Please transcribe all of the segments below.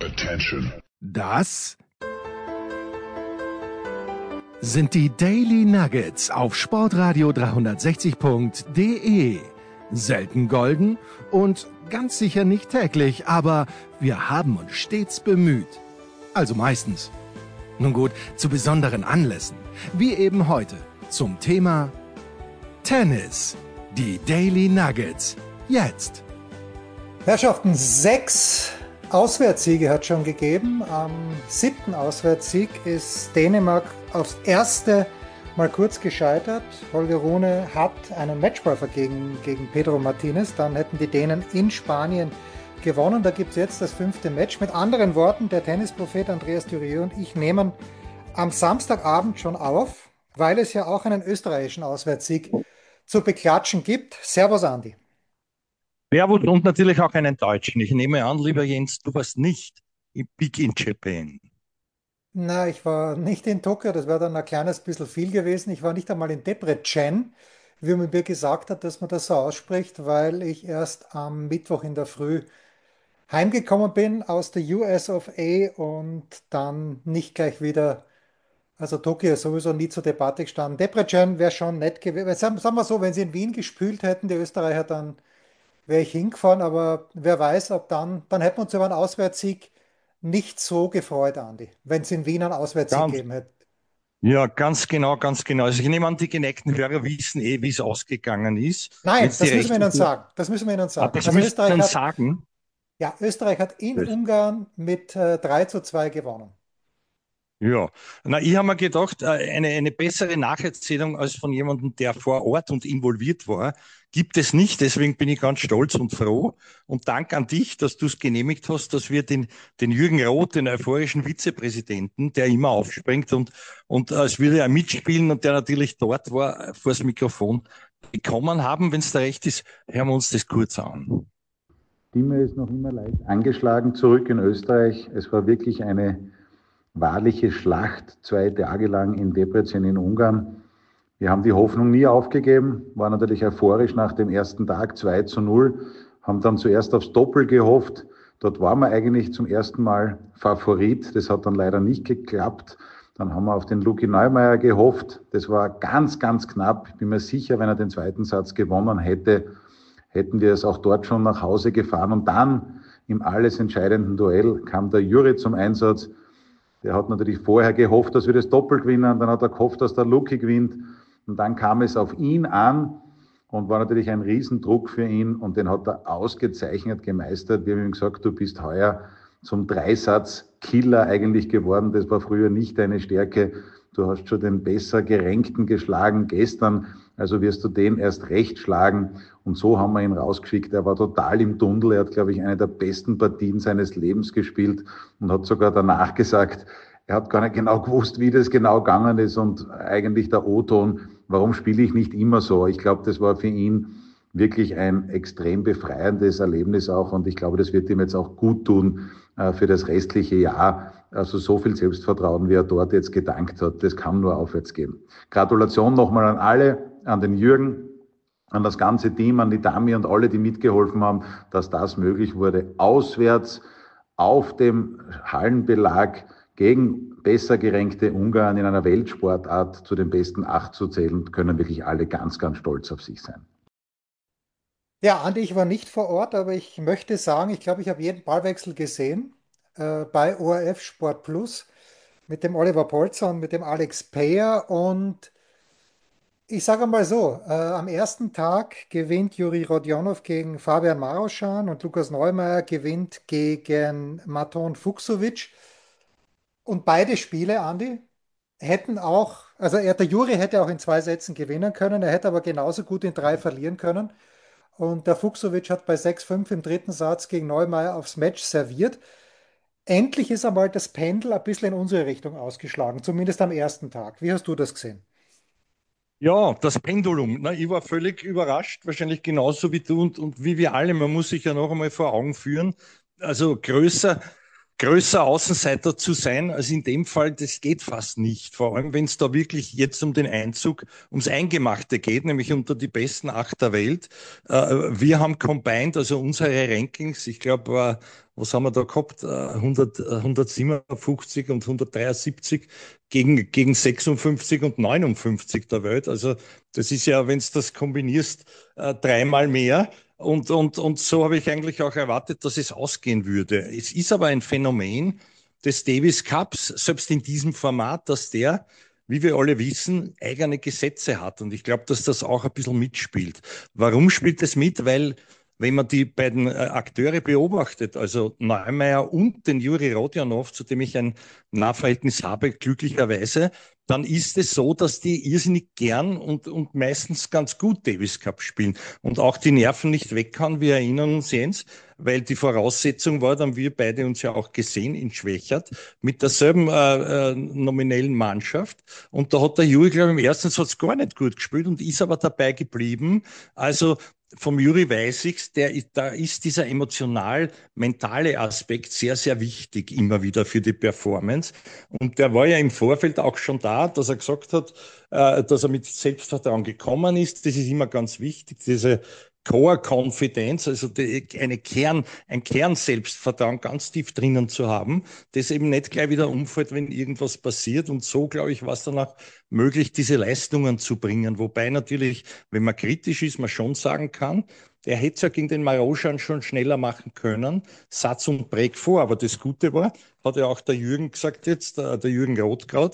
Attention. Das sind die Daily Nuggets auf Sportradio 360.de. Selten golden und ganz sicher nicht täglich, aber wir haben uns stets bemüht. Also meistens. Nun gut, zu besonderen Anlässen, wie eben heute zum Thema Tennis. Die Daily Nuggets. Jetzt. Herrschaften, 6 Auswärtssiege hat es schon gegeben. Am 7. Auswärtssieg ist Dänemark aufs erste Mal kurz gescheitert. Holger Rune hat einen Matchball gegen Pedro Martinez. Dann hätten die Dänen in Spanien gewonnen. Da gibt es jetzt das 5. Match. Mit anderen Worten, der Tennisprophet Andreas Thürieu und ich nehmen am Samstagabend schon auf, weil es ja auch einen österreichischen Auswärtssieg zu beklatschen gibt. Servus, Andi. Servus und natürlich auch einen Deutschen. Ich nehme an, lieber Jens, du warst nicht im Big in Japan. Na, ich war nicht in Tokio, das wäre dann ein kleines bisschen viel gewesen. Ich war nicht einmal in Debrecen, wie man mir gesagt hat, dass man das so ausspricht, weil ich erst am Mittwoch in der Früh heimgekommen bin aus der US of A und dann nicht gleich wieder, also Tokio ist sowieso nie zur Debatte gestanden. Debrecen wäre schon nett gewesen. Sagen wir so, wenn sie in Wien gespült hätten, die Österreicher, dann wäre ich hingefahren, aber wer weiß, ob dann hätten wir uns über einen Auswärtssieg nicht so gefreut, Andi, wenn es in Wien einen Auswärtssieg Ganz, gegeben hätte. ja, ganz genau, ganz genau. Also ich nehme an, die geneigten Hörer wissen wie es ausgegangen ist. Nein, Jetzt die das müssen wir Ihnen rechtliche, sagen. Das müssen wir Ihnen sagen. das Also müsst ihr dann sagen. Ja, Österreich hat in Ungarn mit 3:2 gewonnen. Ja, na, ich habe mir gedacht, eine bessere Nacherzählung als von jemandem, der vor Ort und involviert war, gibt es nicht. Deswegen bin ich ganz stolz und froh. Und Dank an dich, dass du es genehmigt hast, dass wir den Jürgen Roth, den euphorischen Vizepräsidenten, der immer aufspringt und als würde er mitspielen und der natürlich dort war, vor das Mikrofon bekommen haben. Wenn es da recht ist, hören wir uns das kurz an. Die Stimme ist noch immer leicht angeschlagen zurück in Österreich. Es war wirklich eine wahrliche Schlacht, 2 Tage lang in Debrecen in Ungarn. Wir haben die Hoffnung nie aufgegeben, war natürlich euphorisch nach dem ersten Tag 2:0, haben dann zuerst aufs Doppel gehofft. Dort waren wir eigentlich zum ersten Mal Favorit, das hat dann leider nicht geklappt. Dann haben wir auf den Luki Neumeier gehofft, das war ganz, ganz knapp. Ich bin mir sicher, wenn er den zweiten Satz gewonnen hätte, hätten wir es auch dort schon nach Hause gefahren. Und dann im alles entscheidenden Duell kam der Juri zum Einsatz. Der hat natürlich vorher gehofft, dass wir das Doppel gewinnen, dann hat er gehofft, dass der Luki gewinnt und dann kam es auf ihn an und war natürlich ein Riesendruck für ihn und den hat er ausgezeichnet gemeistert. Wir haben ihm gesagt, du bist heuer zum Dreisatz-Killer eigentlich geworden, das war früher nicht deine Stärke. Du hast schon den besser Gerankten geschlagen gestern, also wirst du den erst recht schlagen. Und so haben wir ihn rausgeschickt. Er war total im Tunnel. Er hat, glaube ich, eine der besten Partien seines Lebens gespielt und hat sogar danach gesagt, er hat gar nicht genau gewusst, wie das genau gegangen ist. Und eigentlich der O-Ton, warum spiele ich nicht immer so? Ich glaube, das war für ihn wirklich ein extrem befreiendes Erlebnis auch. Und ich glaube, das wird ihm jetzt auch gut tun für das restliche Jahr. Also so viel Selbstvertrauen, wie er dort jetzt gedankt hat, das kann nur aufwärts gehen. Gratulation nochmal an alle, an den Jürgen, an das ganze Team, an die Dami und alle, die mitgeholfen haben, dass das möglich wurde. Auswärts auf dem Hallenbelag gegen besser gerankte Ungarn in einer Weltsportart zu den besten 8 zu zählen, können wirklich alle ganz, ganz stolz auf sich sein. Ja, Andi, ich war nicht vor Ort, aber ich möchte sagen, ich glaube, ich habe jeden Ballwechsel gesehen bei ORF Sport Plus mit dem Oliver Polzer und mit dem Alex Payer. Und ich sage mal so, am ersten Tag gewinnt Juri Rodionov gegen Fabian Maroschan und Lukas Neumeier gewinnt gegen Maton Fucsovics. Und beide Spiele, Andi, hätten auch, also der Juri hätte auch in 2 Sätzen gewinnen können, er hätte aber genauso gut in 3 verlieren können. Und der Fucsovics hat bei 6:5 im dritten Satz gegen Neumeier aufs Match serviert. Endlich ist einmal das Pendel ein bisschen in unsere Richtung ausgeschlagen, zumindest am ersten Tag. Wie hast du das gesehen? Ja, das Pendulum. Na, ich war völlig überrascht, wahrscheinlich genauso wie du und wie wir alle. Man muss sich ja noch einmal vor Augen führen. Also größer größer Außenseiter zu sein als in dem Fall, das geht fast nicht. Vor allem, wenn es da wirklich jetzt um den Einzug, ums Eingemachte geht, nämlich unter die besten 8 der Welt. Wir haben combined, also unsere Rankings, ich glaube, was haben wir da gehabt? 157 und 173 gegen 56 und 59 der Welt. Also das ist ja, wenn du das kombinierst, dreimal mehr. Und so habe ich eigentlich auch erwartet, dass es ausgehen würde. Es ist aber ein Phänomen des Davis Cups, selbst in diesem Format, dass der, wie wir alle wissen, eigene Gesetze hat. Und ich glaube, dass das auch ein bisschen mitspielt. Warum spielt es mit? Weil, wenn man die beiden Akteure beobachtet, also Neumeier und den Juri Rodionov, zu dem ich ein Nahverhältnis habe, glücklicherweise, dann ist es so, dass die irrsinnig gern und meistens ganz gut Davis Cup spielen und auch die Nerven nicht weghauen. Wir erinnern uns, Jens, weil die Voraussetzung war, dann wir beide uns ja auch gesehen in Schwächert mit derselben nominellen Mannschaft. Und da hat der Juri, glaube ich, im ersten Satz gar nicht gut gespielt und ist aber dabei geblieben. Also vom Juri weiß ich's, da ist dieser emotional-mentale Aspekt sehr, sehr wichtig immer wieder für die Performance. Und der war ja im Vorfeld auch schon da, dass er gesagt hat, dass er mit Selbstvertrauen gekommen ist. Das ist immer ganz wichtig, diese Core Confidence, also ein Kern-Selbstvertrauen ganz tief drinnen zu haben, das eben nicht gleich wieder umfällt, wenn irgendwas passiert. Und so, glaube ich, war es dann auch möglich, diese Leistungen zu bringen. Wobei natürlich, wenn man kritisch ist, man schon sagen kann, er hätte es ja gegen den Maroschan schon schneller machen können, Satz und Break vor. Aber das Gute war, hat ja auch der Jürgen gesagt jetzt, der Jürgen Rothkraut,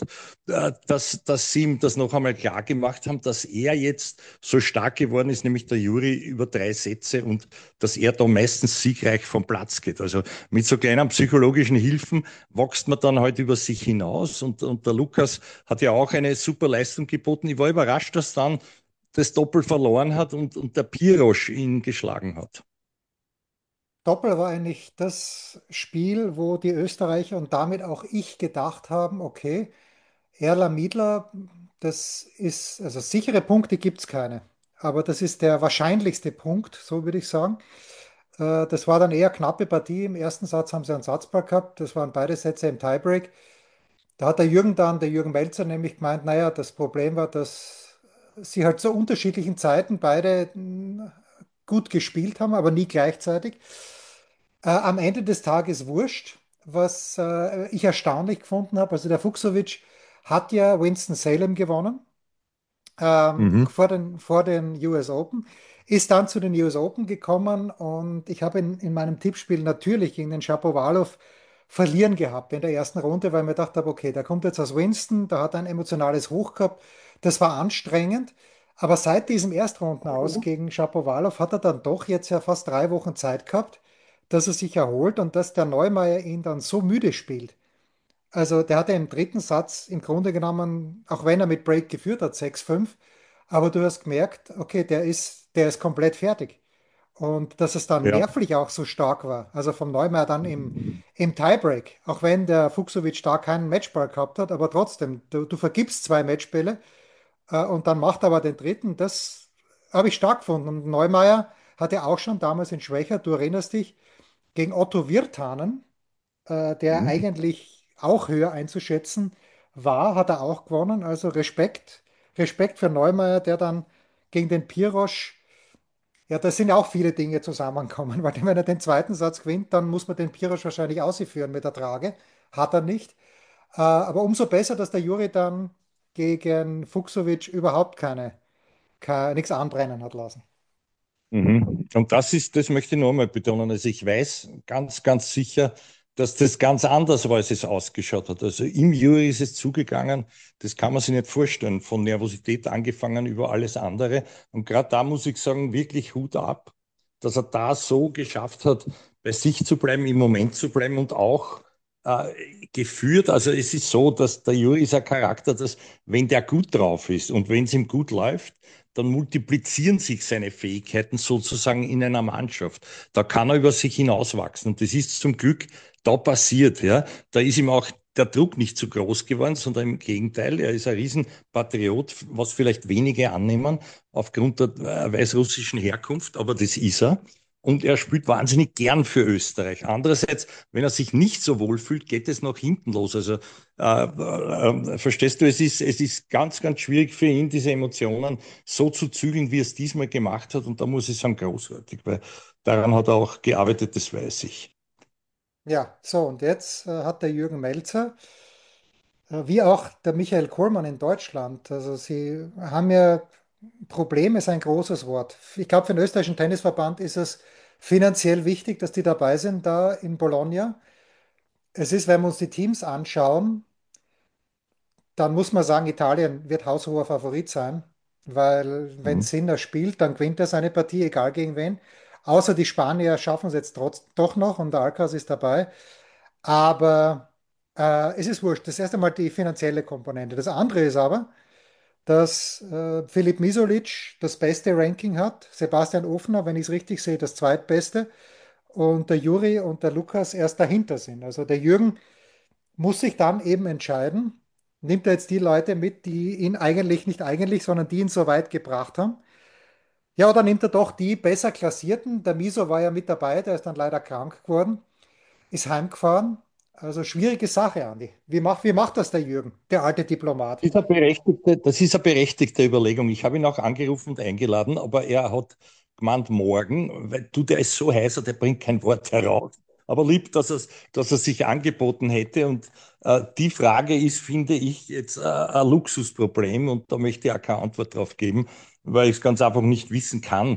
dass sie ihm das noch einmal klar gemacht haben, dass er jetzt so stark geworden ist, nämlich der Juri über 3 Sätze und dass er da meistens siegreich vom Platz geht. Also mit so kleinen psychologischen Hilfen wächst man dann halt über sich hinaus und der Lukas hat ja auch eine super Leistung geboten. Ich war überrascht, dass dann das Doppel verloren hat und der Pirosch ihn geschlagen hat. Doppel war eigentlich das Spiel, wo die Österreicher und damit auch ich gedacht haben, okay, Erla Miedler, das ist, also sichere Punkte gibt es keine, aber das ist der wahrscheinlichste Punkt, so würde ich sagen. Das war dann eher knappe Partie. Im ersten Satz haben sie einen Satzball gehabt, das waren beide Sätze im Tiebreak. Da hat der Jürgen Melzer nämlich gemeint, naja, das Problem war, dass sie halt zu unterschiedlichen Zeiten beide gut gespielt haben, aber nie gleichzeitig. Am Ende des Tages wurscht, was ich erstaunlich gefunden habe. Also der Fuchsowitsch hat ja Winston-Salem gewonnen Mhm. vor den US Open, ist dann zu den US Open gekommen und ich habe in meinem Tippspiel natürlich gegen den Shapovalov verlieren gehabt in der ersten Runde, weil ich mir gedacht habe, okay, der kommt jetzt aus Winston, da hat er ein emotionales Hoch gehabt, das war anstrengend. Aber seit diesem Erstrunden aus gegen Shapovalov hat er dann doch jetzt ja fast 3 Wochen Zeit gehabt, dass er sich erholt und dass der Neumeier ihn dann so müde spielt. Also der hatte im dritten Satz im Grunde genommen, auch wenn er mit Break geführt hat, 6-5, aber du hast gemerkt, okay, der ist komplett fertig. Und dass es dann Ja. nervlich auch so stark war, also vom Neumeier dann im Tiebreak, auch wenn der Fuchsowitsch da keinen Matchball gehabt hat, aber trotzdem, du vergibst 2 Matchbälle und dann macht er aber den dritten, das habe ich stark gefunden. Und Neumeier hatte auch schon damals in Schwächer, du erinnerst dich, gegen Otto Virtanen, der Mhm. eigentlich auch höher einzuschätzen war, hat er auch gewonnen. Also Respekt für Neumeier, der dann gegen den Pirosch, ja, da sind ja auch viele Dinge zusammenkommen, weil wenn er den zweiten Satz gewinnt, dann muss man den Pirosch wahrscheinlich ausführen mit der Trage. Hat er nicht. Aber umso besser, dass der Juri dann gegen Fuchsowitsch überhaupt nichts anbrennen hat lassen. Mhm. Und das möchte ich noch einmal betonen. Also ich weiß ganz, ganz sicher, dass das ganz anders war, als es ausgeschaut hat. Also im Jury ist es zugegangen, das kann man sich nicht vorstellen, von Nervosität angefangen über alles andere. Und gerade da muss ich sagen, wirklich Hut ab, dass er da so geschafft hat, bei sich zu bleiben, im Moment zu bleiben und auch geführt. Also es ist so, dass der Juri ist ein Charakter, dass wenn der gut drauf ist und wenn es ihm gut läuft, dann multiplizieren sich seine Fähigkeiten sozusagen in einer Mannschaft. Da kann er über sich hinauswachsen. Und das ist zum Glück da passiert. Ja. Da ist ihm auch der Druck nicht zu groß geworden, sondern im Gegenteil, er ist ein Riesenpatriot, was vielleicht wenige annehmen, aufgrund der weißrussischen Herkunft, aber das ist er. und er spielt wahnsinnig gern für Österreich. Andererseits, wenn er sich nicht so wohl fühlt, geht es nach hinten los. Also verstehst du, es ist ganz, ganz schwierig für ihn, diese Emotionen so zu zügeln, wie er es diesmal gemacht hat. Und da muss ich sagen, großartig, weil daran hat er auch gearbeitet, das weiß ich. Ja, so und jetzt hat der Jürgen Melzer, wie auch der Michael Kohlmann in Deutschland, also sie haben ja Problem ist ein großes Wort. Ich glaube, für den österreichischen Tennisverband ist es finanziell wichtig, dass die dabei sind da in Bologna. Es ist, wenn wir uns die Teams anschauen, dann muss man sagen, Italien wird haushoher Favorit sein, weil wenn Mhm. Sinner spielt, dann gewinnt er seine Partie, egal gegen wen. Außer die Spanier schaffen es jetzt doch noch und der Alcaraz ist dabei. Aber es ist wurscht. Das erste Mal die finanzielle Komponente. Das andere ist aber, dass Filip Misolic das beste Ranking hat, Sebastian Ofner, wenn ich es richtig sehe, das zweitbeste und der Juri und der Lukas erst dahinter sind. Also der Jürgen muss sich dann eben entscheiden, nimmt er jetzt die Leute mit, die ihn eigentlich nicht eigentlich, sondern die ihn so weit gebracht haben. Ja, oder nimmt er doch die besser klassierten? Der Miso war ja mit dabei, der ist dann leider krank geworden, ist heimgefahren. Also schwierige Sache, Andi. Wie macht das der Jürgen, der alte Diplomat? Das ist eine berechtigte Überlegung. Ich habe ihn auch angerufen und eingeladen, aber er hat gemeint, morgen, weil du, der ist so heißer, der bringt kein Wort heraus. Aber lieb, dass er sich angeboten hätte. Und die Frage ist, finde ich, jetzt ein Luxusproblem und da möchte ich auch keine Antwort drauf geben, weil ich es ganz einfach nicht wissen kann.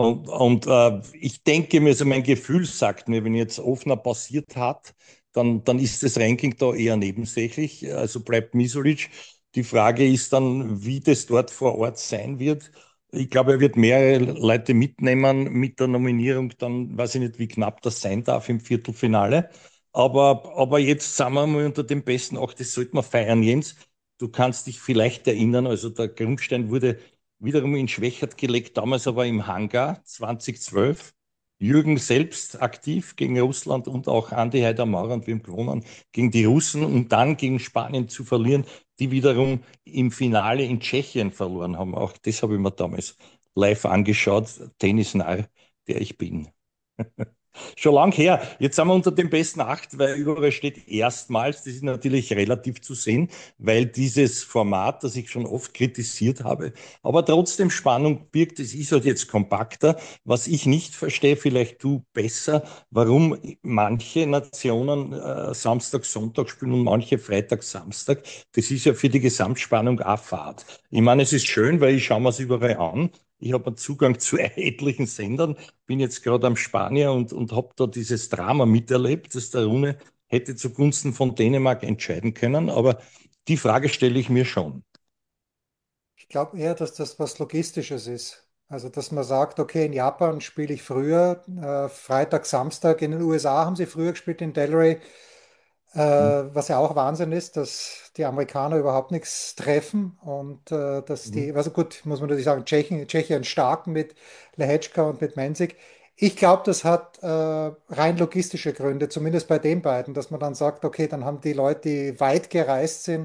Und ich denke mir, also mein Gefühl sagt mir, wenn jetzt Ofner passiert hat, dann ist das Ranking da eher nebensächlich. Also bleibt Misolic. Die Frage ist dann, wie das dort vor Ort sein wird. Ich glaube, er wird mehrere Leute mitnehmen mit der Nominierung. Dann weiß ich nicht, wie knapp das sein darf im Viertelfinale. Aber jetzt sind wir mal unter den besten acht. Das sollte man feiern, Jens. Du kannst dich vielleicht erinnern, also der Grundstein wurde wiederum in Schwächert gelegt, damals aber im Hangar 2012. Jürgen selbst aktiv gegen Russland und auch Andi Heider-Maurer und wir haben gewonnen gegen die Russen und dann gegen Spanien zu verlieren, die wiederum im Finale in Tschechien verloren haben. Auch das habe ich mir damals live angeschaut. Tennisnarr, der ich bin. Schon lang her. Jetzt sind wir unter den besten acht, weil überall steht erstmals. Das ist natürlich relativ zu sehen, weil dieses Format, das ich schon oft kritisiert habe, aber trotzdem Spannung birgt. Es ist halt jetzt kompakter. Was ich nicht verstehe, vielleicht du besser, warum manche Nationen Samstag, Sonntag spielen und manche Freitag, Samstag. Das ist ja für die Gesamtspannung auch Fahrt. Ich meine, es ist schön, weil ich schaue mir es überall an. Ich habe einen Zugang zu etlichen Sendern, bin jetzt gerade am Spanier und habe da dieses Drama miterlebt, dass der Rune hätte zugunsten von Dänemark entscheiden können. Aber die Frage stelle ich mir schon. Ich glaube eher, dass das was Logistisches ist. Also, dass man sagt, okay, in Japan spiele ich früher, Freitag, Samstag, in den USA haben sie früher gespielt in Delray, was ja auch Wahnsinn ist, dass die Amerikaner überhaupt nichts treffen und dass Mhm. die, also gut, muss man natürlich sagen, Tschechien stark mit Lehečka und mit Mensik. Ich glaube, das hat rein logistische Gründe, zumindest bei den beiden, dass man dann sagt, okay, dann haben die Leute, die weit gereist sind,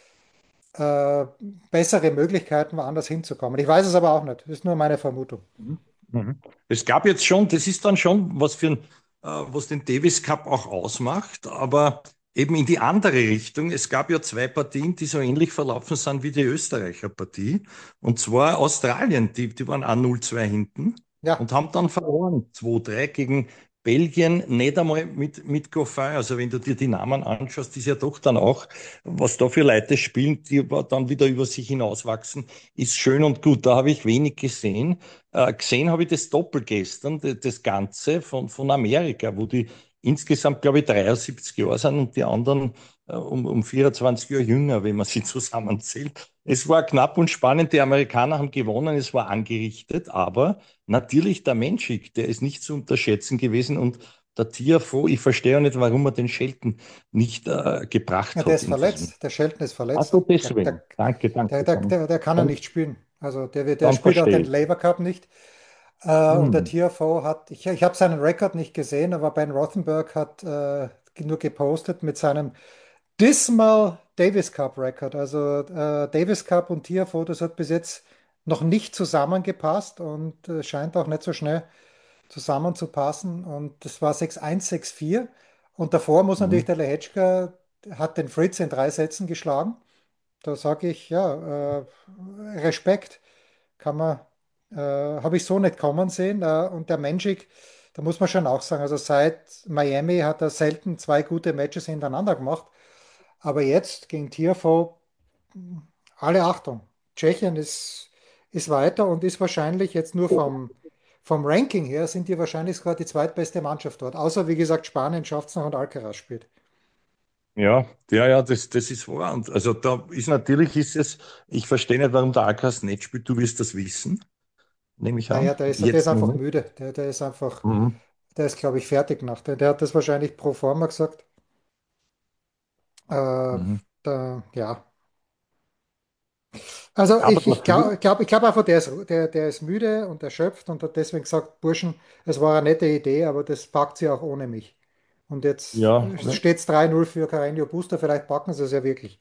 äh, bessere Möglichkeiten, woanders hinzukommen. Ich weiß es aber auch nicht. Das ist nur meine Vermutung. Mhm. Mhm. Es gab jetzt schon, das ist dann schon was was den Davis Cup auch ausmacht, aber eben in die andere Richtung. Es gab ja zwei Partien, die so ähnlich verlaufen sind wie die Österreicher Partie. Und zwar Australien, die waren auch 0-2 hinten Ja, und haben dann verloren 2-3 gegen Belgien, nicht einmal mit Goffin. Also wenn du dir die Namen anschaust, ist ja doch dann auch, was da für Leute spielen, die dann wieder über sich hinauswachsen, ist schön und gut. Da habe ich wenig gesehen. Gesehen habe ich das Doppel gestern, das Ganze von Amerika, wo die insgesamt, glaube ich, 73 Jahre sind und die anderen um 24 Jahre jünger, wenn man sie zusammenzählt. Es war knapp und spannend. Die Amerikaner haben gewonnen, es war angerichtet, aber natürlich der Menschik, der ist nicht zu unterschätzen gewesen und der Tiafoe, ich verstehe ja nicht, warum er den Shelton nicht ja, gebracht der hat ist in diesem. verletzt. Der Shelton ist Ach so, verletzt. deswegen. Danke, danke. Der kann er Dann, nicht spielen. Also der dann spielt auch verstehe den ich. Labour Cup nicht. Und der Hm. TFO hat, ich habe seinen Rekord nicht gesehen, aber Ben Rothenberg hat nur gepostet mit seinem Dismal Davis Cup Rekord. Also Davis Cup und TFO, das hat bis jetzt noch nicht zusammengepasst und scheint auch nicht so schnell zusammenzupassen. Und das war 6-1, 6-4. Und davor muss natürlich Mhm. der Lehečka, hat den Fritz in 3 Sätzen geschlagen. Da sage ich, ja, Respekt habe ich so nicht kommen sehen. Und der Menschik, da muss man schon auch sagen, also seit Miami hat er selten 2 gute Matches hintereinander gemacht. Aber jetzt gegen Tiafoe, alle Achtung. Tschechien ist weiter und ist wahrscheinlich jetzt nur vom Ranking her, sind die wahrscheinlich sogar die zweitbeste Mannschaft dort. Außer, wie gesagt, Spanien schafft es noch und Alcaraz spielt. Ja, ja, ja, das ist wahr. Und also da ist natürlich ist es, ich verstehe nicht, warum der Alcaraz nicht spielt. Du wirst das wissen, nehme ich Naja, an. der ist Jetzt noch einfach nicht. müde. Der ist einfach, Mhm. der ist, glaube ich, fertig nach. Der hat das wahrscheinlich pro forma gesagt. Äh, Mhm. ja. Also Aber ich glaube, dafür, ich glaub einfach, der ist müde und erschöpft und hat deswegen gesagt, Burschen, es war eine nette Idee, aber das packt sie auch ohne mich. Und jetzt ja, steht es 3-0 für Carreño Busta, vielleicht packen sie es ja wirklich.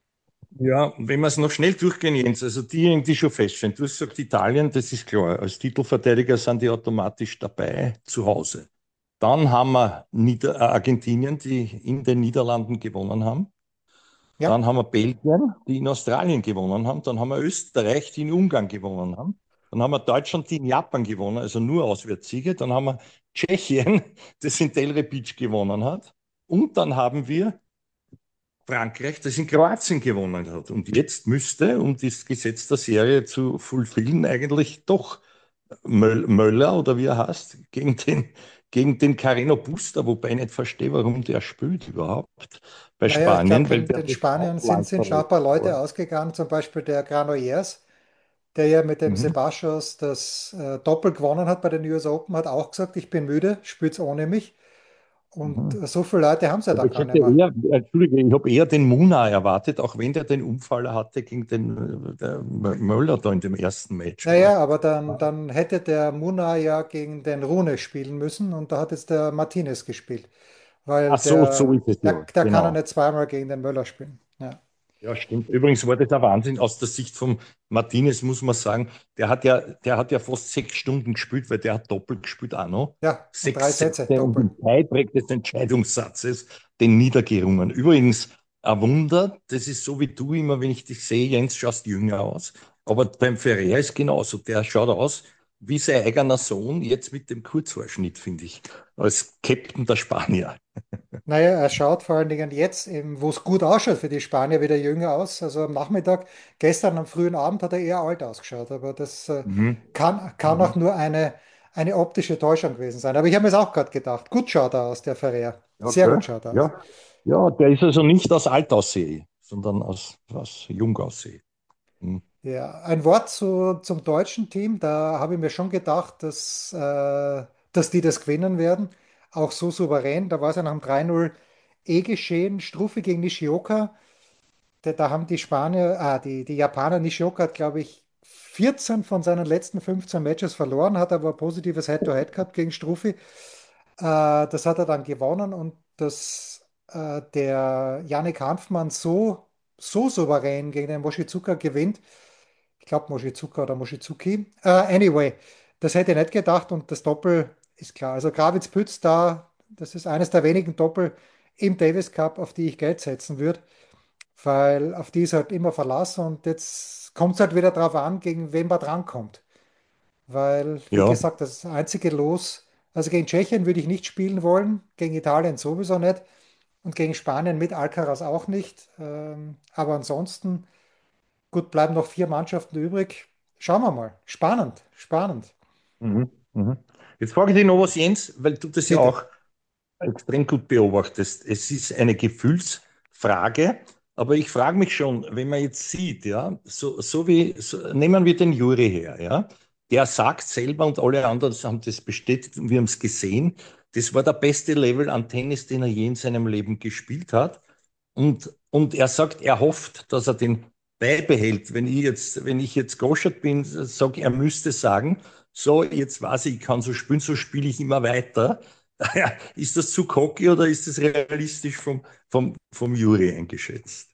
ja, wenn wir es noch schnell durchgehen, Jens, also diejenigen, die schon feststellen, du hast gesagt, Italien, das ist klar, als Titelverteidiger sind die automatisch dabei zu Hause. Dann haben wir Argentinien, die in den Niederlanden gewonnen haben. Ja, Dann haben wir Belgien, die in Australien gewonnen haben. Dann haben wir Österreich, die in Ungarn gewonnen haben. Dann haben wir Deutschland, die in Japan gewonnen, also nur Auswärtssiege. Dann haben wir Tschechien, das in Tel Repic gewonnen hat. Und dann haben wir Frankreich, das in Kroatien gewonnen hat. Und jetzt müsste, um das Gesetz der Serie zu fulfillen, eigentlich doch Möller oder wie er heißt, gegen den Carreno Busta, wobei ich nicht verstehe, warum der spielt überhaupt bei naja, ich glaube, Spanien, weil der den das Spaniern sind schon ein paar Leute war. ausgegangen, zum Beispiel der Granollers, der ja mit dem Mhm. Sebastos das Doppel gewonnen hat bei den US Open, hat auch gesagt, ich bin müde, spielt's ohne mich. Und Mhm. so viele Leute haben sie ja Aber dann ich gar nicht hätte mehr. eher, Entschuldige, ich habe eher den Muna erwartet, auch wenn der den Unfall hatte gegen den der Möller da in dem ersten Match. Aber Naja, aber dann hätte der Muna ja gegen den Rune spielen müssen und da hat jetzt der Martinez gespielt, weil ach so, so der, ist es der, ja, der kann ja genau. nicht zweimal gegen den Möller spielen. Ja, Ja, stimmt. Übrigens war das ein Wahnsinn aus der Sicht von Martinez, muss man sagen. Der hat ja fast 6 Stunden gespielt, weil der hat doppelt gespielt auch noch. ja, und drei Sechs Sätze Sätze und Doppel. im Tiebreak des Entscheidungssatzes den niedergerungen. Übrigens, ein Wunder, das ist so wie du immer, wenn ich dich sehe, Jens, schaust jünger aus. Aber beim Ferrer ist genauso. Der schaut aus wie sein eigener Sohn, jetzt mit dem Kurzhaarschnitt, finde ich. Als Captain der Spanier. Naja, er schaut vor allen Dingen jetzt, eben, wo es gut ausschaut für die Spanier, wieder jünger aus. Also am Nachmittag, gestern am frühen Abend hat er eher alt ausgeschaut, aber das Mhm. kann auch Mhm. nur eine optische Täuschung gewesen sein. Aber ich habe mir es auch gerade gedacht. Gut schaut er aus, der Ferrer. Ja, Sehr gut gell? schaut er aus. Ja. Ja, der ist also nicht aus alt aussehe, sondern aus jung aussehe. Hm. Ja, ein Wort zum deutschen Team. Da habe ich mir schon gedacht, dass die das gewinnen werden. Auch so souverän. Da war es ja nach dem 3-0 geschehen. Struffi gegen Nishioka. Da haben die Spanier, die Japaner, Nishioka hat, glaube ich, 14 von seinen letzten 15 Matches verloren, hat aber ein positives Head-to-Head gehabt gegen Struffi. Das hat er dann gewonnen und dass der Yannick Hanfmann so souverän gegen den Mochizuka gewinnt. Ich glaube Mochizuka oder Mochizuki. Anyway, das hätte ich nicht gedacht und das Doppel ist klar. Also Gravitz-Pütz da, das ist eines der wenigen Doppel im Davis Cup, auf die ich Geld setzen würde, weil auf die ist halt immer Verlass und jetzt kommt es halt wieder darauf an, gegen wen man drankommt. Weil, wie Ja. gesagt, das einzige Los, also gegen Tschechien würde ich nicht spielen wollen, gegen Italien sowieso nicht und gegen Spanien mit Alcaraz auch nicht. Aber ansonsten, gut, bleiben noch 4 Mannschaften übrig. Schauen wir mal. Spannend, spannend. Mhm. Mhm. Jetzt frage ich dich noch was, Jens, weil du das ja Bitte. auch extrem gut beobachtest. Es ist eine Gefühlsfrage, aber ich frage mich schon, wenn man jetzt sieht, ja, nehmen wir den Juri her, ja, der sagt selber und alle anderen haben das bestätigt und wir haben es gesehen, das war der beste Level an Tennis, den er je in seinem Leben gespielt hat. Und er sagt, er hofft, dass er den beibehält. Wenn ich jetzt Groschert bin, sage er müsste sagen, so, jetzt weiß ich, ich kann so spiele ich immer weiter. Ja, ist das zu cocky oder ist das realistisch vom Jury eingeschätzt?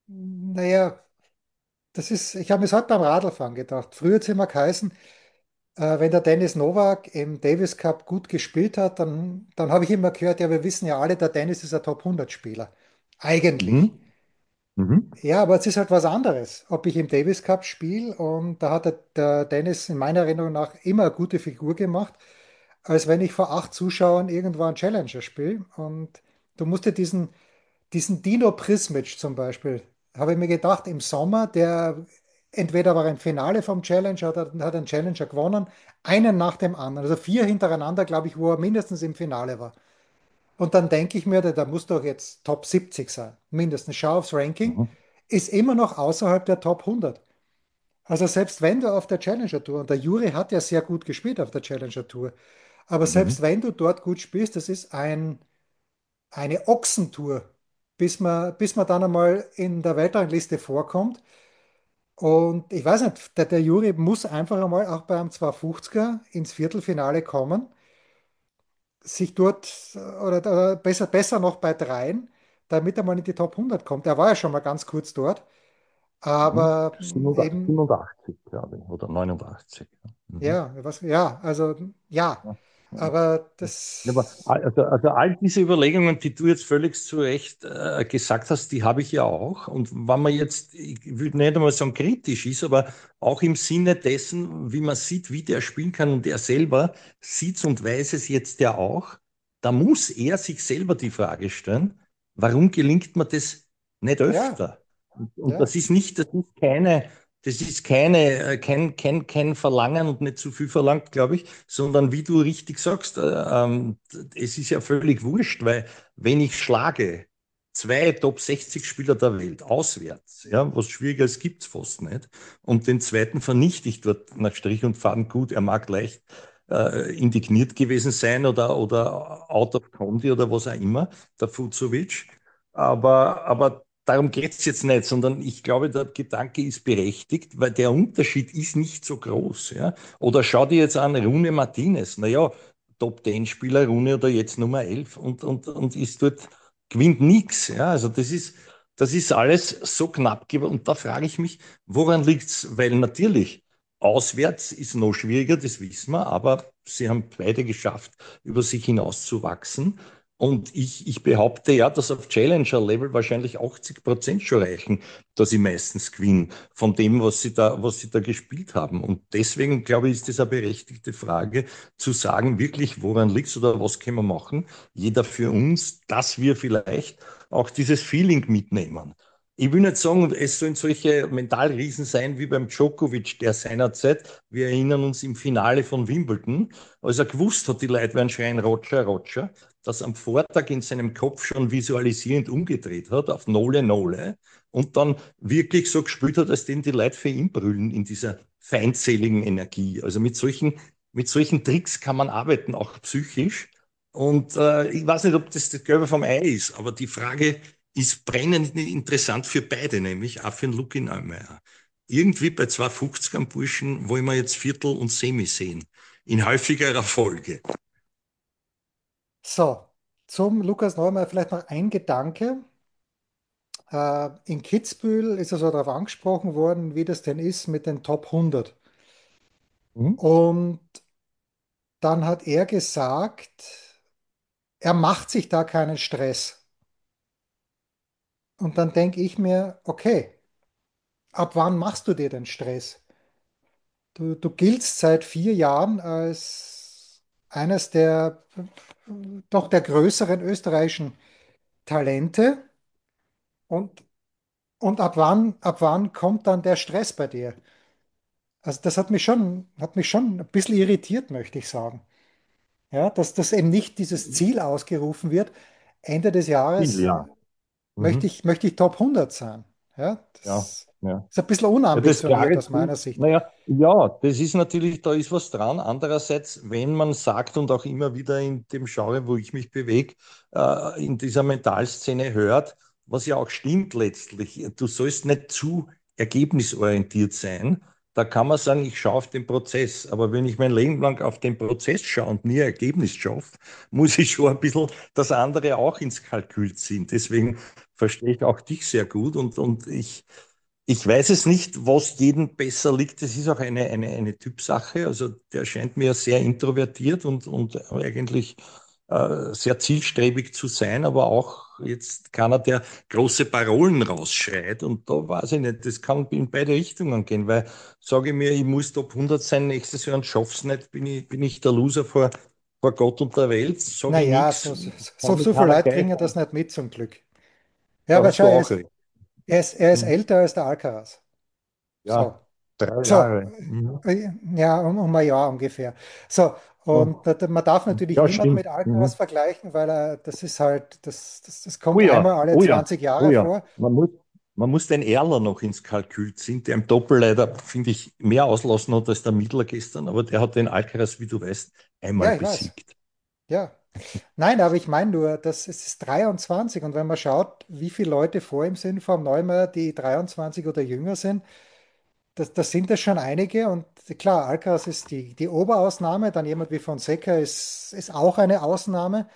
Naja, ich habe mir es heute beim Radlfahren gedacht. Früher hat es immer geheißen, wenn der Dennis Novak im Davis Cup gut gespielt hat, dann habe ich immer gehört, ja, wir wissen ja alle, der Dennis ist ein Top 100 Spieler. Eigentlich. Mhm. Mhm. Ja, aber es ist halt was anderes, ob ich im Davis Cup spiele und da hat der Dennis in meiner Erinnerung nach immer eine gute Figur gemacht, als wenn ich vor 8 Zuschauern irgendwo einen Challenger spiele. Und du musst dir diesen Dino Prismic zum Beispiel, habe ich mir gedacht, im Sommer, der entweder war ein Finale vom Challenger oder hat einen Challenger gewonnen, einen nach dem anderen, also 4 hintereinander, glaube ich, wo er mindestens im Finale war. Und dann denke ich mir, der muss doch jetzt Top 70 sein, mindestens. Schau aufs Ranking, Mhm. ist immer noch außerhalb der Top 100. Also selbst wenn du auf der Challenger Tour, und der Juri hat ja sehr gut gespielt auf der Challenger Tour, aber Mhm. selbst wenn du dort gut spielst, das ist eine Ochsentour, bis man dann einmal in der Weltrangliste vorkommt. Und ich weiß nicht, der Juri muss einfach einmal auch beim 250er ins Viertelfinale kommen, sich dort, oder besser noch bei dreien, damit er mal in die Top 100 kommt. Er war ja schon mal ganz kurz dort, Mhm. aber eben, 87, glaube ich, oder 89. Mhm. ja, also ja, Ja. Ja. aber Ja, aber das, also all diese Überlegungen, die du jetzt völlig zu Recht gesagt hast, die habe ich ja auch. Und wenn man jetzt, ich würde nicht einmal sagen kritisch ist, aber auch im Sinne dessen, wie man sieht, wie der spielen kann und er selber sieht und weiß es jetzt ja auch, da muss er sich selber die Frage stellen, warum gelingt mir das nicht ja, öfter? Und ja, das ist kein Verlangen und nicht zu viel verlangt, glaube ich, sondern wie du richtig sagst, es ist ja völlig wurscht, weil wenn ich schlage zwei Top 60 Spieler der Welt auswärts, ja, was Schwieriges gibt es fast nicht, und den zweiten vernichte ich dort nach Strich und Faden gut, er mag leicht indigniert gewesen sein oder out of Condi oder was auch immer, der Fucovic. Aber darum geht es jetzt nicht, sondern ich glaube, der Gedanke ist berechtigt, weil der Unterschied ist nicht so groß. Ja? Oder schau dir jetzt an, Rune Martinez. Naja, Top 10 Spieler, Rune oder jetzt Nummer 11 und ist dort, gewinnt nichts. Ja? Also das ist alles so knapp geworden. Und da frage ich mich, woran liegt es? Weil natürlich, auswärts ist noch schwieriger, das wissen wir, aber sie haben beide geschafft, über sich hinauszuwachsen. Und ich behaupte ja, dass auf Challenger-Level wahrscheinlich 80% schon reichen, dass sie meistens gewinnen von dem, was sie da gespielt haben. Und deswegen, glaube ich, ist das eine berechtigte Frage, zu sagen, wirklich, woran liegt es oder was können wir machen? Jeder für uns, dass wir vielleicht auch dieses Feeling mitnehmen. Ich will nicht sagen, es sollen solche Mentalriesen sein wie beim Djokovic, der seinerzeit, wir erinnern uns im Finale von Wimbledon, als er gewusst hat, die Leute werden schreien, Roger, Roger, das am Vortag in seinem Kopf schon visualisierend umgedreht hat auf Nole, Nole und dann wirklich so gespielt hat, als den die Leute für ihn brüllen in dieser feindseligen Energie. Also mit solchen Tricks kann man arbeiten, auch psychisch. Und ich weiß nicht, ob das Gelbe vom Ei ist, aber die Frage ist brennend interessant für beide, nämlich auch für den Luki Neumeier. Irgendwie bei 250 am Burschen wollen wir jetzt Viertel und Semi sehen. In häufigerer Folge. so. Zum Lukas Neumeier vielleicht noch ein Gedanke. In Kitzbühel ist also darauf angesprochen worden, wie das denn ist mit den Top 100. Mhm. Und dann hat er gesagt, er macht sich da keinen Stress. Und dann denke ich mir, okay, ab wann machst du dir den Stress? Du giltst seit 4 Jahren als eines der doch der größeren österreichischen Talente. Und, und ab wann kommt dann der Stress bei dir? Also das hat mich schon ein bisschen irritiert, möchte ich sagen. Ja, dass eben nicht dieses Ziel ausgerufen wird, Ende des Viel, Jahres ja. möchte Mhm. ich Top 100 sein. Ja, Ja, das ja. ist ein bisschen Ja, das unambitioniert klare aus Ziel, meiner Sicht. naja, ja, das ist natürlich, da ist was dran. Andererseits, wenn man sagt und auch immer wieder in dem Genre, wo ich mich bewege, in dieser Mentalszene hört, was ja auch stimmt letztlich, du sollst nicht zu ergebnisorientiert sein. Da kann man sagen, ich schaue auf den Prozess. Aber wenn ich mein Leben lang auf den Prozess schaue und nie ein Ergebnis schaffe, muss ich schon ein bisschen das andere auch ins Kalkül ziehen. Deswegen verstehe ich auch dich sehr gut und ich Ich weiß es nicht, was jedem besser liegt. Das ist auch eine Typsache. Also der scheint mir sehr introvertiert und eigentlich sehr zielstrebig zu sein, aber auch jetzt keiner, der große Parolen rausschreit. Und da weiß ich nicht, das kann in beide Richtungen gehen, weil sage ich mir, ich muss Top 100 sein nächstes Jahr und schaff's nicht, bin ich der Loser vor Gott und der Welt, sage ich Naja, nichts, kann so mich viele keiner Leute geißeln. kriegen das nicht mit zum Glück. Ja, Da aber hast schau, du auch recht. er ist Hm. älter als der Alcaraz. So. Ja, 3 Jahre. So, Mhm. ja, um ein Jahr ungefähr. So, Ja, und man darf natürlich ja, niemand stimmt. mit Alcaraz Mhm. vergleichen, weil das ist halt, das Oh kommt ja, einmal alle oh ja, 20 oh Jahre ja. vor. Man muss den Erler noch ins Kalkül ziehen, der im Doppel leider, finde ich, mehr auslassen hat als der Mittler gestern, aber der hat den Alcaraz, wie du weißt, einmal Ja, ich weiß. besiegt. Ja. Nein, aber ich meine nur, es ist 23 und wenn man schaut, wie viele Leute vor ihm sind, vor dem Neumeier, die 23 oder jünger sind, das sind das schon einige und klar, Alcaraz ist die Oberausnahme, dann jemand wie Fonseca ist auch eine Ausnahme.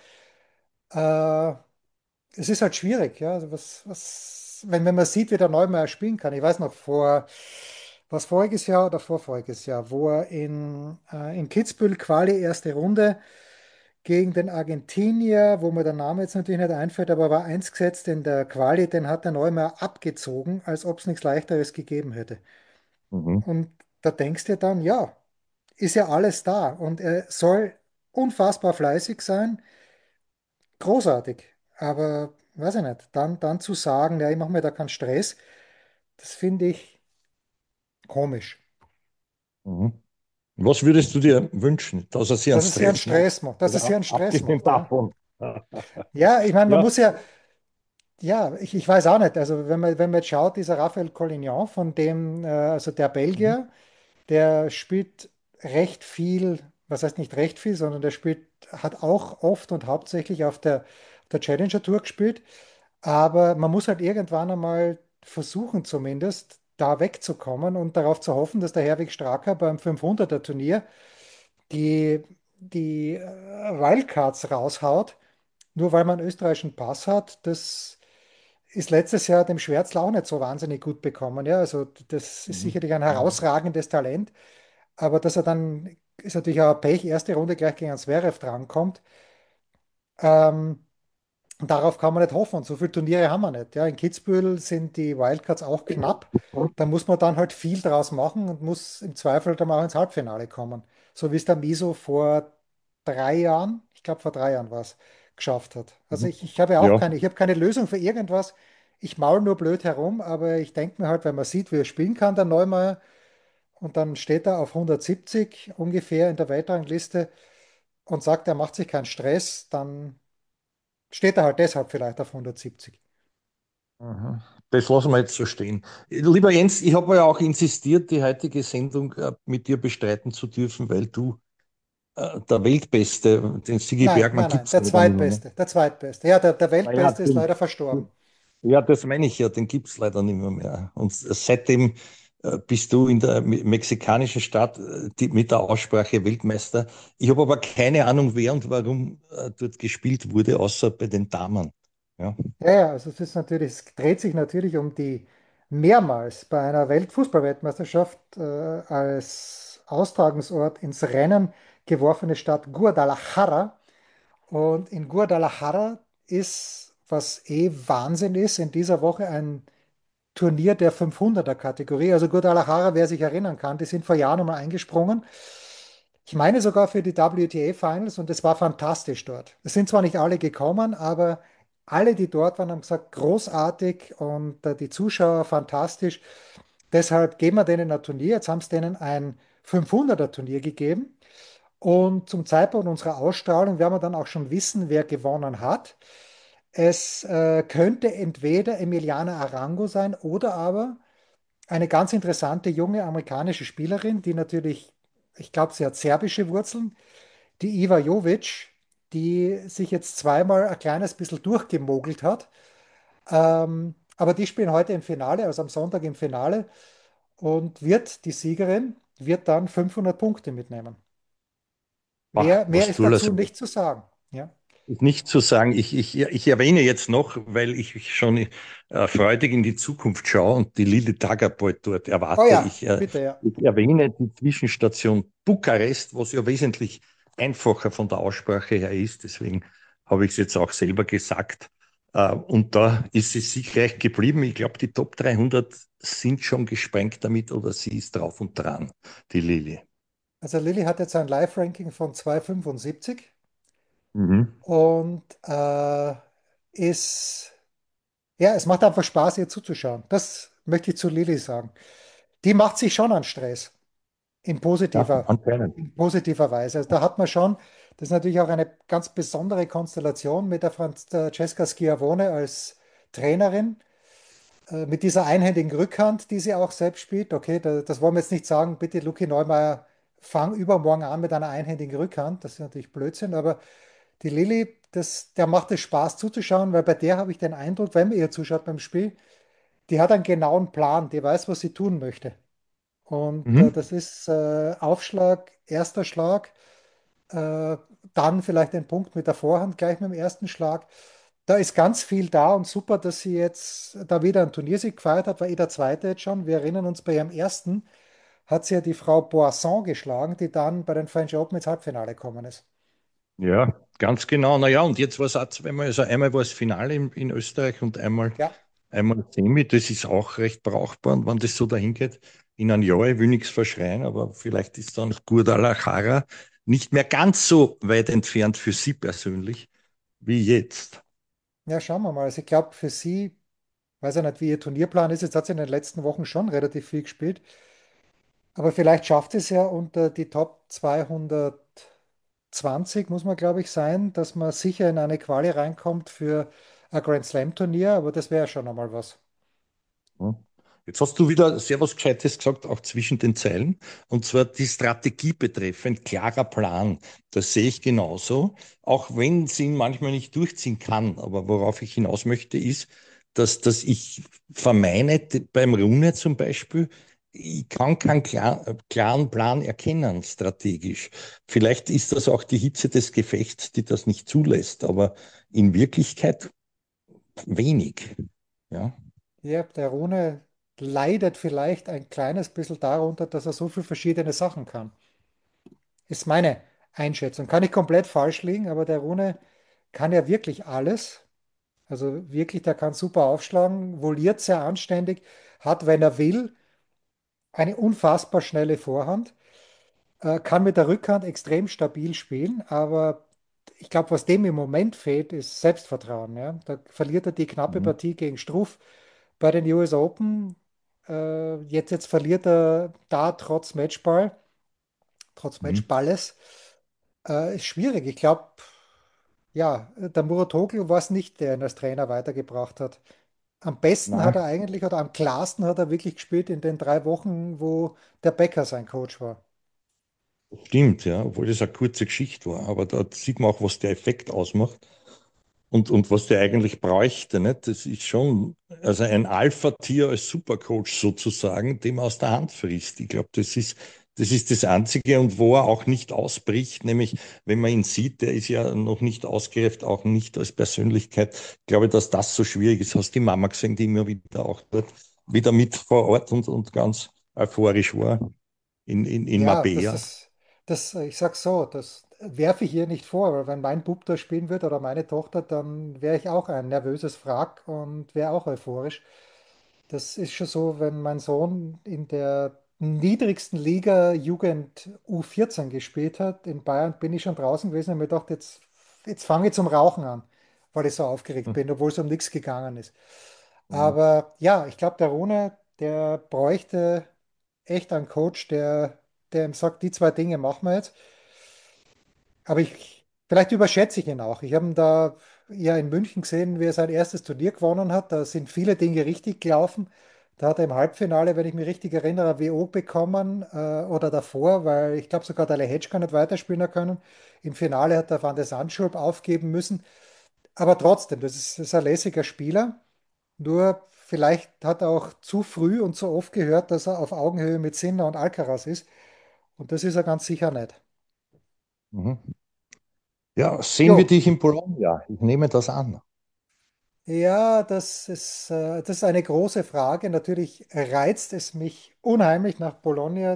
Äh, Es ist halt schwierig, ja. Also wenn man sieht, wie der Neumeier spielen kann. Ich weiß noch, was voriges Jahr oder vorvoriges Jahr, wo er in Kitzbühel Quali erste Runde gegen den Argentinier, wo mir der Name jetzt natürlich nicht einfällt, aber war eins gesetzt in der Quali, den hat der Neumeier abgezogen, als ob es nichts Leichteres gegeben hätte. Mhm. Und da denkst du dir dann, ja, ist ja alles da und er soll unfassbar fleißig sein, großartig. Aber weiß ich nicht, dann zu sagen, ja, ich mache mir da keinen Stress, das finde ich komisch. Mhm. Was würdest du dir wünschen, dass er sich einen Dass es hier einen Stress macht? Stress macht, dass es hier Oder einen Stress abgesehen macht, ja. davon. Ja, ich meine, man Ja. muss ja, ja, ich weiß auch nicht, also wenn man jetzt schaut, dieser Raphael Collignon, von dem, also der Mhm. Belgier, der spielt recht viel, was heißt nicht recht viel, sondern der spielt, hat auch oft und hauptsächlich auf der Challenger Tour gespielt. Aber man muss halt irgendwann einmal versuchen, zumindest da wegzukommen und darauf zu hoffen, dass der Herwig Straka beim 500er Turnier die Wildcards raushaut, nur weil man einen österreichischen Pass hat. Das ist letztes Jahr dem Schwärzl auch nicht so wahnsinnig gut bekommen. Ja, also das ist Mhm. sicherlich ein Mhm. herausragendes Talent, aber dass er dann, ist natürlich auch Pech, erste Runde gleich gegen einen Zverev drankommt. Ähm, Darauf kann man nicht hoffen. Und so viele Turniere haben wir nicht. Ja, in Kitzbühel sind die Wildcards auch knapp. Da muss man dann halt viel draus machen und muss im Zweifel dann auch ins Halbfinale kommen. So wie es der Miso vor 3 Jahren, ich glaube vor 3 Jahren war es, geschafft hat. Also Mhm. ich habe ja auch Ja. ich habe keine Lösung für irgendwas. Ich maul nur blöd herum, aber ich denke mir halt, wenn man sieht, wie er spielen kann, der Neumeier, und dann steht er auf 170 ungefähr in der Weltrangliste und sagt, er macht sich keinen Stress, dann steht er halt deshalb vielleicht auf 170. Mhm. Das lassen wir jetzt so stehen. Lieber Jens, ich habe ja auch insistiert, die heutige Sendung mit dir bestreiten zu dürfen, weil du der Weltbeste, den Sigi Nein, Bergmann nein, nein, gibt es leider nicht mehr. Ne? Der zweitbeste. Ja, der Naja, Weltbeste ist leider verstorben. ja, das meine ich ja, den gibt es leider nicht mehr. Und seitdem bist du in der mexikanischen Stadt mit der Aussprache Weltmeister. Ich habe aber keine Ahnung, wer und warum dort gespielt wurde, außer bei den Damen. Ja. Ja, ja, also es dreht sich natürlich um die mehrmals bei einer Weltfußballweltmeisterschaft als Austragungsort ins Rennen geworfene Stadt Guadalajara. Und in Guadalajara ist, was Wahnsinn ist, in dieser Woche ein Turnier der 500er Kategorie. Also Guadalajara, wer sich erinnern kann, die sind vor Jahren nochmal eingesprungen. Ich meine sogar für die WTA Finals und es war fantastisch dort. Es sind zwar nicht alle gekommen, aber alle, die dort waren, haben gesagt, großartig und die Zuschauer fantastisch. Deshalb geben wir denen ein Turnier. Jetzt haben sie denen ein 500er Turnier gegeben. Und zum Zeitpunkt unserer Ausstrahlung werden wir dann auch schon wissen, wer gewonnen hat. Es könnte entweder Emiliana Arango sein oder aber eine ganz interessante junge amerikanische Spielerin, die natürlich, ich glaube, sie hat serbische Wurzeln, die Iva Jovic, die sich jetzt zweimal ein kleines bisschen durchgemogelt hat. Aber die spielen heute im Finale, also am Sonntag im Finale und die Siegerin, wird dann 500 Punkte mitnehmen. Ach, Mehr was ist toll. dazu Also, nicht zu sagen. Ja. ist nicht zu sagen. Ich erwähne jetzt noch, weil ich schon freudig in die Zukunft schaue und die Lili Tagapult dort Oh erwarte. ja, bitte, ja. Ich erwähne die Zwischenstation Bukarest, was ja wesentlich einfacher von der Aussprache her ist. Deswegen habe ich es jetzt auch selber gesagt. Und da ist sie siegreich geblieben. Ich glaube, die Top 300 sind schon gesprengt damit oder sie ist drauf und dran, die Lili. Also Lilly hat jetzt ein Live-Ranking von 2,75 Mhm. und ist, ja, es macht einfach Spaß, ihr zuzuschauen. Das möchte ich zu Lilly sagen. Die macht sich schon an Stress Ja, anscheinend. in positiver Weise. Also da hat man schon, das ist natürlich auch eine ganz besondere Konstellation mit der Francesca Schiavone als Trainerin, mit dieser einhändigen Rückhand, die sie auch selbst spielt. Okay, das wollen wir jetzt nicht sagen, bitte Luki Neumeier, fang übermorgen an mit einer einhändigen Rückhand. Das ist natürlich Blödsinn, aber die Lilly, der macht es Spaß zuzuschauen, weil bei der habe ich den Eindruck, wenn man ihr zuschaut beim Spiel, die hat einen genauen Plan, die weiß, was sie tun möchte. Und Mhm. das ist Aufschlag, erster Schlag, äh, dann vielleicht ein Punkt mit der Vorhand gleich mit dem ersten Schlag. Da ist ganz viel da und super, dass sie jetzt da wieder einen Turniersieg gefeiert hat, war der zweite jetzt schon. Wir erinnern uns, bei ihrem ersten hat sie ja die Frau Boisson geschlagen, die dann bei den French Open ins Halbfinale gekommen ist. Ja, ganz genau. Naja, und jetzt war es auch zweimal, also einmal war es Finale in Österreich und Ja, einmal Semi, das ist auch recht brauchbar. Und wenn das so dahin geht, in einem Jahr, ich will nichts verschreien, aber vielleicht ist dann Guadalajara nicht mehr ganz so weit entfernt für Sie persönlich wie jetzt. ja, schauen wir mal. Also ich glaube, für sie, weiß ich nicht, wie ihr Turnierplan ist, jetzt hat sie in den letzten Wochen schon relativ viel gespielt. Aber vielleicht schafft es ja unter die Top 220, muss man, glaube ich, sein, dass man sicher in eine Quali reinkommt für ein Grand Slam-Turnier, aber das wäre ja schon einmal was. Ja. Jetzt hast du wieder sehr was Gescheites gesagt, auch zwischen den Zeilen, und zwar die Strategie betreffend klarer Plan. Das sehe ich genauso, auch wenn sie ihn manchmal nicht durchziehen kann. Aber worauf ich hinaus möchte, ist, dass ich vermeine, beim Rune zum Beispiel, ich kann keinen klaren Plan erkennen, strategisch. Vielleicht ist das auch die Hitze des Gefechts, die das nicht zulässt, aber in Wirklichkeit wenig. Ja. Ja, der Rune leidet vielleicht ein kleines bisschen darunter, dass er so viele verschiedene Sachen kann. Ist meine Einschätzung. Kann ich komplett falsch liegen, aber der Rune kann ja wirklich alles. Also wirklich, der kann super aufschlagen, voliert sehr anständig, hat, wenn er will, eine unfassbar schnelle Vorhand, kann mit der Rückhand extrem stabil spielen, aber ich glaube, was dem im Moment fehlt, ist Selbstvertrauen. Ja? Da verliert er die knappe Mhm. Partie gegen Struff bei den US Open. Jetzt verliert er da trotz Mhm. Matchballes. Ist schwierig. Ich glaube, ja, der Muratoglu war es nicht, der ihn als Trainer weitergebracht hat. Am besten hat Nein. er eigentlich, oder am klarsten hat er wirklich gespielt in den 3 Wochen, wo der Becker sein Coach war. Stimmt, ja, obwohl das eine kurze Geschichte war. Aber da sieht man auch, was der Effekt ausmacht und was der eigentlich bräuchte. Nicht? Das ist schon, also ein Alpha-Tier als Supercoach sozusagen, dem aus der Hand frisst. Ich glaube, das ist das Einzige und wo er auch nicht ausbricht, nämlich wenn man ihn sieht, der ist ja noch nicht ausgereift, auch nicht als Persönlichkeit. Ich glaube, dass das so schwierig ist. Hast die Mama gesehen, die immer wieder auch dort wieder mit vor Ort und ganz euphorisch war in Ja, Marbella. ich sag so, das werfe ich ihr nicht vor, weil wenn mein Bub da spielen wird oder meine Tochter, dann wäre ich auch ein nervöses Wrack und wäre auch euphorisch. Das ist schon so, wenn mein Sohn in der niedrigsten Liga Jugend U14 gespielt hat, in Bayern bin ich schon draußen gewesen und mir gedacht, jetzt fange ich zum Rauchen an, weil ich so aufgeregt bin, obwohl es um nichts gegangen ist. Mhm. Aber ja, ich glaube, der Rune, der bräuchte echt einen Coach, der ihm sagt, die 2 Dinge machen wir jetzt. Aber vielleicht überschätze ich ihn auch. Ich habe ihn da ja in München gesehen, wie er sein erstes Turnier gewonnen hat. Da sind viele Dinge richtig gelaufen. Da hat er im Halbfinale, wenn ich mich richtig erinnere, ein WO bekommen oder davor, weil ich glaube sogar der Lehečka nicht weiterspielen hat können. Im Finale hat er Van de Zandschulp aufgeben müssen. Aber trotzdem, das ist ein lässiger Spieler. Nur vielleicht hat er auch zu früh und zu oft gehört, dass er auf Augenhöhe mit Sinner und Alcaraz ist. Und das ist er ganz sicher nicht. Mhm. Ja, sehen wir Jo, dich in Bologna? Ich nehme das an. ja, das ist eine große Frage. Natürlich reizt es mich unheimlich, nach Bologna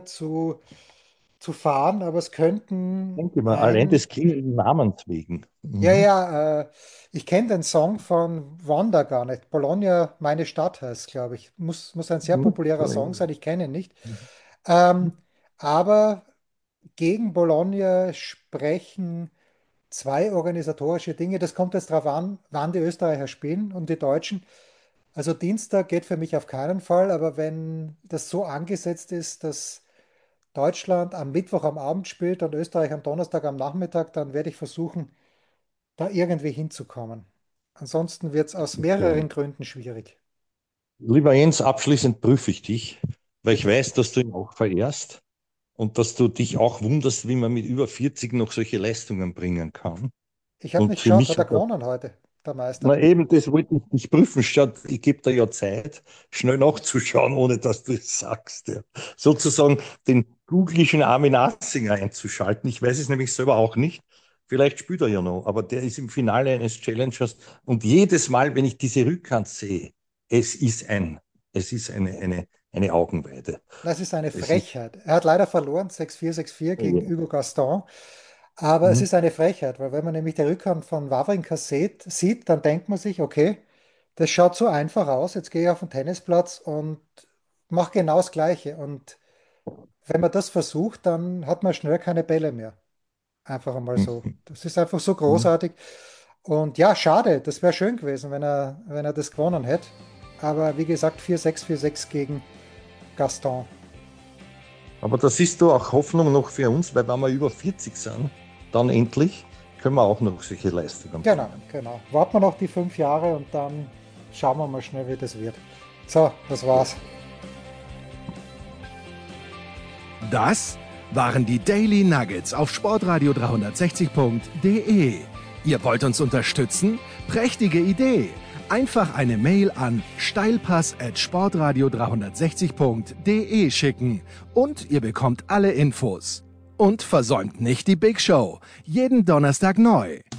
zu fahren, aber es könnten Denke mal, allein ein, des klingenden Namens wegen. ja, Mhm. ja, ich kenne den Song von Wanda gar nicht. Bologna, meine Stadt heißt, glaube ich. Muss ein sehr Nicht populärer so, Song ja. sein, ich kenne ihn nicht. Ähm, aber gegen Bologna sprechen zwei organisatorische Dinge. Das kommt jetzt darauf an, wann die Österreicher spielen und die Deutschen. Also Dienstag geht für mich auf keinen Fall, aber wenn das so angesetzt ist, dass Deutschland am Mittwoch am Abend spielt und Österreich am Donnerstag am Nachmittag, dann werde ich versuchen, da irgendwie hinzukommen. Ansonsten wird es aus Okay. mehreren Gründen schwierig. Lieber Jens, abschließend prüfe ich dich, weil ich Bitte. weiß, dass du ihn auch verehrst und dass du dich auch wunderst, wie man mit über 40 noch solche Leistungen bringen kann. Ich habe Und nicht für geschaut, mich hat er hat das, gewonnen heute, der na Meister? eben, das wollte ich dich prüfen, statt ich gebe dir ja Zeit, schnell nachzuschauen, ohne dass du es sagst. Ja. Sozusagen den googlischen Armin Assinger einzuschalten. Ich weiß es nämlich selber auch nicht. Vielleicht spielt er ja noch, aber der ist im Finale eines Challengers. Und jedes Mal, wenn ich diese Rückhand sehe, es ist es ist eine Augenweide. Das ist eine Es ist, Frechheit. Er hat leider verloren, 6-4, 6-4 gegen ja. Hugo Gaston. Aber es Mhm. ist eine Frechheit, weil wenn man nämlich die Rückhand von Wawrinka sieht, dann denkt man sich, okay, das schaut so einfach aus. Jetzt gehe ich auf den Tennisplatz und mache genau das Gleiche. Und wenn man das versucht, dann hat man schnell keine Bälle mehr. Einfach einmal so. Mhm. Das ist einfach so Mhm. großartig. Und ja, schade, das wäre schön gewesen, wenn er das gewonnen hätte. Aber wie gesagt, 4-6, 4-6 gegen Gaston. Aber das ist doch auch Hoffnung noch für uns, weil wenn wir über 40 sind, dann endlich können wir auch noch solche Leistungen Genau, bringen. genau. Warten wir noch die 5 Jahre und dann schauen wir mal schnell, wie das wird. So, das war's. Das waren die Daily Nuggets auf Sportradio 360.de. Ihr wollt uns unterstützen? Prächtige Idee! Einfach eine Mail an steilpass@sportradio 360.de schicken und ihr bekommt alle Infos. Und versäumt nicht die Big Show. Jeden Donnerstag neu.